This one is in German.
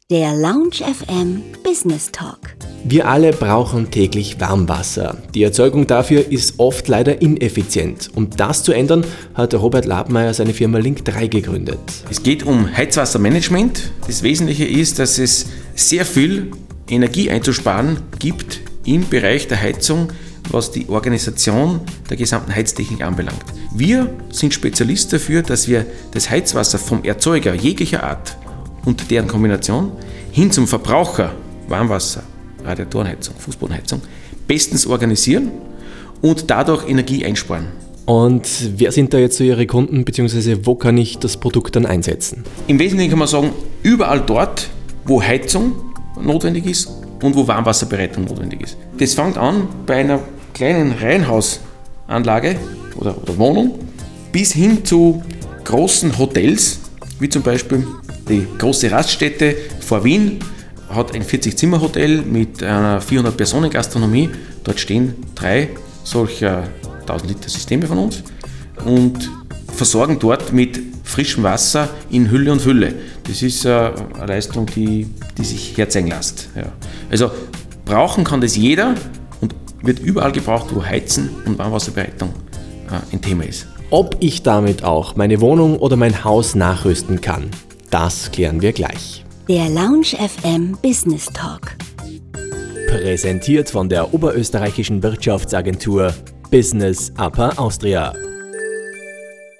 Der Lounge FM Business Talk. Wir alle brauchen täglich Warmwasser. Die Erzeugung dafür ist oft leider ineffizient. Um das zu ändern, hat Robert Labmeier seine Firma Link3 gegründet. Es geht um Heizwassermanagement. Das Wesentliche ist, dass es sehr viel Energie einzusparen gibt im Bereich der Heizung, was die Organisation der gesamten Heiztechnik anbelangt. Wir sind Spezialist dafür, dass wir das Heizwasser vom Erzeuger jeglicher Art und deren Kombination hin zum Verbraucher, Warmwasser, Radiatorenheizung, Fußbodenheizung, bestens organisieren und dadurch Energie einsparen. Und wer sind da jetzt so Ihre Kunden, beziehungsweise wo kann ich das Produkt dann einsetzen? Im Wesentlichen kann man sagen, überall dort, wo Heizung notwendig ist und wo Warmwasserbereitung notwendig ist. Das fängt an bei einer kleinen Reihenhausanlage oder Wohnung bis hin zu großen Hotels, wie zum Beispiel die große Raststätte vor Wien hat ein 40-Zimmer-Hotel mit einer 400-Personen-Gastronomie. Dort stehen 3 solcher 1000-Liter-Systeme von uns und versorgen dort mit frischem Wasser in Hülle und Fülle. Das ist eine Leistung, die sich herzeigen lässt. Ja. Also brauchen kann das jeder und wird überall gebraucht, wo Heizen und Warmwasserbereitung ein Thema ist. Ob ich damit auch meine Wohnung oder mein Haus nachrüsten kann, das klären wir gleich. Der Lounge FM Business Talk. Präsentiert von der oberösterreichischen Wirtschaftsagentur Business Upper Austria.